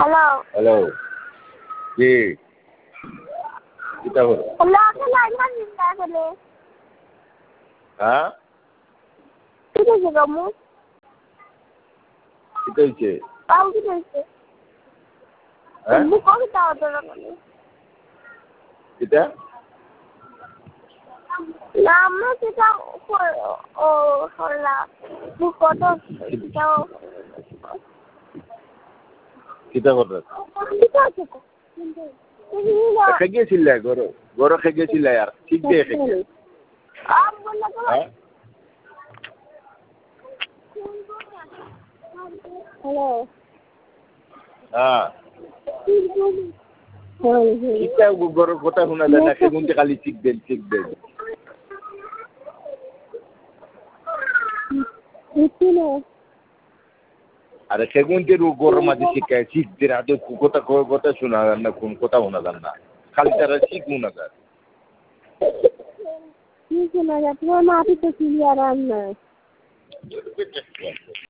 hello hello জি কিতা হলো hello আসলে আইনা নিন্দা আসলে হ্যাঁ ঠিক আছে গমু কিতা হয়েছে তাও কি হয়েছে হ্যাঁ বুক কবিতা হতো না মানে কিতা না আমরা সেটা ও হল্লা বুক কত সেটাও কিতা কথা ঠিক আছে তো খেগিয়েছিল গরো গরো খেগিয়েছিল আর ঠিক দিয়ে খেগে আম বললা তো হ্যাঁ হ্যালো হ্যাঁ কিতা গরোর কথা শোনা যায় না সেগুনতে খালি ঠিক দেন আরে সেগুনতে গরম মাঝে শিখায় ঠিক দেন আদৌ কথা শোনা যান না কোন কথা শোনা যান না খালি তারা ঠিক শোনা যায় শোনা যায় তোমার মাটি তো ক্লিয়ার আর না